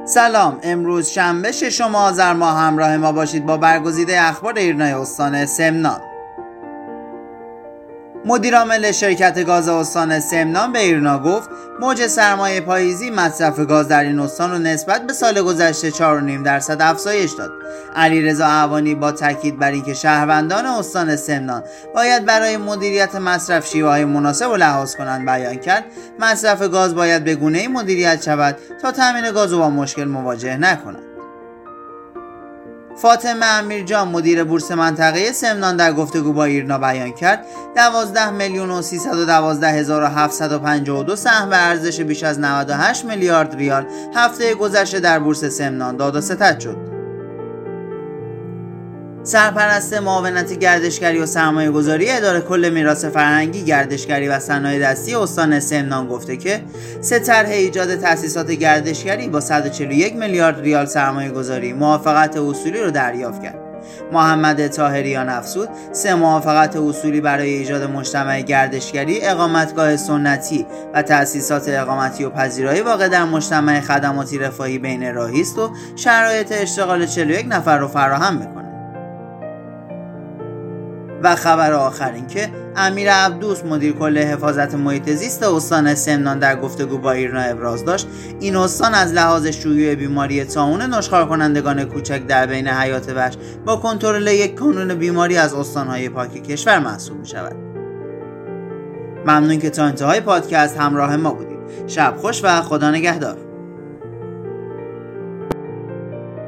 سلام، امروز شنبه 6 آذر ماه همراه ما باشید با برگزیده اخبار ایرنای استان سمنان. مدیرعامل شرکت گاز استان سمنان به ایرنا گفت موج سرمایه پاییزی مصرف گاز در این استان رو نسبت به سال گذشته 4.5% افزایش داد. علیرضا اعوانی با تاکید بر اینکه شهروندان استان سمنان باید برای مدیریت مصرف شیوه‌های مناسب و لحاظ کنند بیان کرد مصرف گاز باید به گونه‌ای مدیریت شود تا تامین گاز با مشکل مواجه نکنند. فاطمه امیرجان مدیر بورس منطقه سمنان در گفتگو با ایرنا بیان کرد 12,312,752 سهم به ارزش بیش از 98 میلیارد ریال هفته گذشته در بورس سمنان داد و ستد شد. سرپرست معاونت گردشگری و سرمایه‌گذاری اداره کل میراث فرهنگی، گردشگری و صنایع دستی استان سمنان گفته که 3 طرح ایجاد تأسیسات گردشگری با 141 میلیارد ریال سرمایه‌گذاری موافقت اصولی رو دریافت کرد. محمد طاهریان افزود 3 موافقت اصولی برای ایجاد مجتمع گردشگری، اقامتگاه سنتی و تأسیسات اقامتی و پذیرایی واقع در مجتمع خدماتی رفاهی بین راهی است و شرایط اشتغال 41 نفر رو فراهم می‌کند. و خبر آخر این که امیر عبدوس مدیر کل حفاظت محیط زیست استان سمنان در گفتگو با ایرنا ابراز داشت این استان از لحاظ شیوع بیماری طاعون نشخوار کنندگان کوچک در بین حیات وحش با کنترل یک کانون بیماری از استانهای پاک کشور محسوب می شود. ممنون که تا انتهای پادکست همراه ما بودید. شب خوش و خدا نگهدار.